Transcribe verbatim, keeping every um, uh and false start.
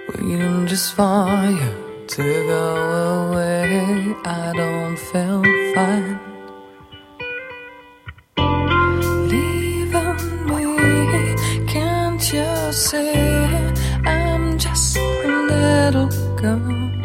waiting just for you to go away. I don't feel fine leaving me. Can't you see I'm just a little girl